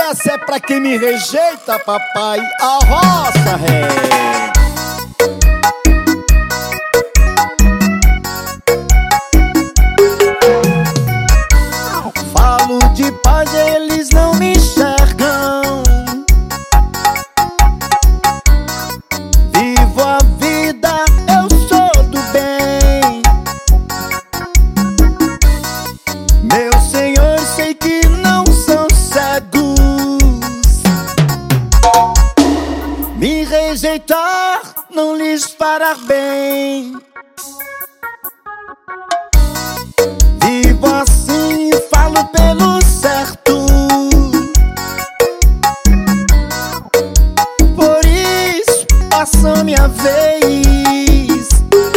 Essa é pra quem me rejeita, papai. A roça ré. Falo de paz, eles não me enxergam. Vivo a vida, eu sou do bem. Meus senhores, sei que não são cegos. Me rejeitar não lhes fará bem. Vivo assim, falo pelo certo. Por isso passou minha vez.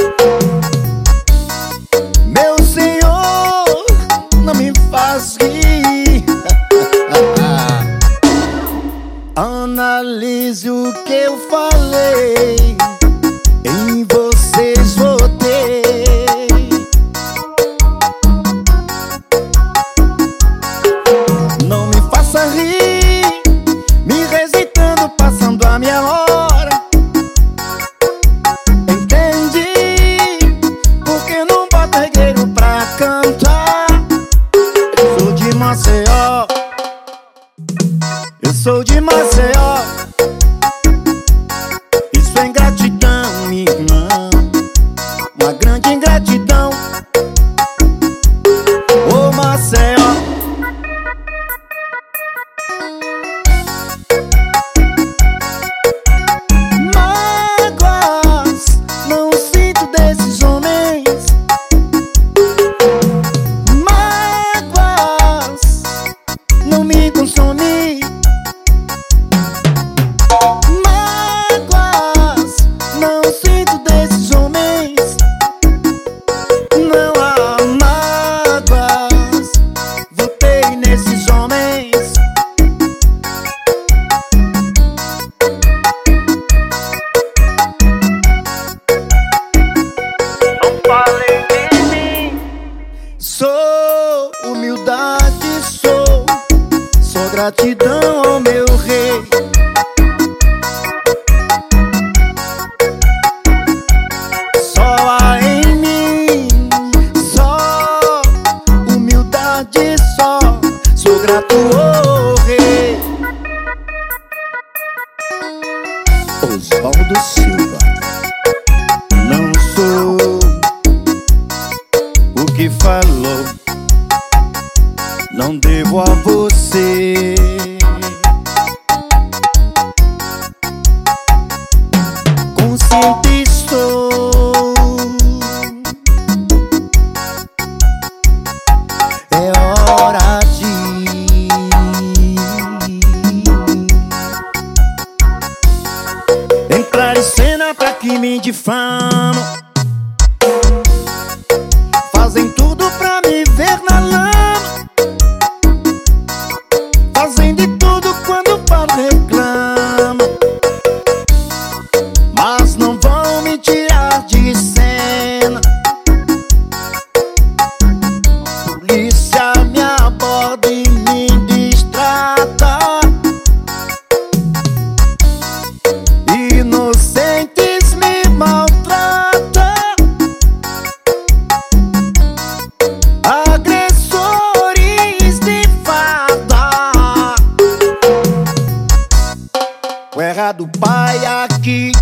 Meu Senhor, não me faz rir. Analise o que eu falei. Em vocês votei. Não me faça rir, me rejeitando, passando a minha hora. Entendi, porque não bota regueiro pra cantar. Eu sou de Maceió, eu sou de Maceió. Isso é ingratidão, minha irmã, uma grande ingratidão. Ô Maceió, mágoas não sinto desses homens. Mágoas não me consomem. Mágoas não sinto desses homens. Não há mágoas, votei nesses homens. Não falem de mim. Sou humildade, sou gratidão ao meu rei. Só há em mim, só humildade, sou grato ao rei. Oswaldo Silva. Não sou o que falou, não devo a você. Consciente estou, é hora de entrar em cena pra que me difamam. Fazem tudo pra me ver na lama. Fazem de tudo quando falo reclamo. Mas não vão me tirar de cena. Polícia me aborda e me distrata. Inocentes me maltrata. Agressores de farda. O errado pai aqui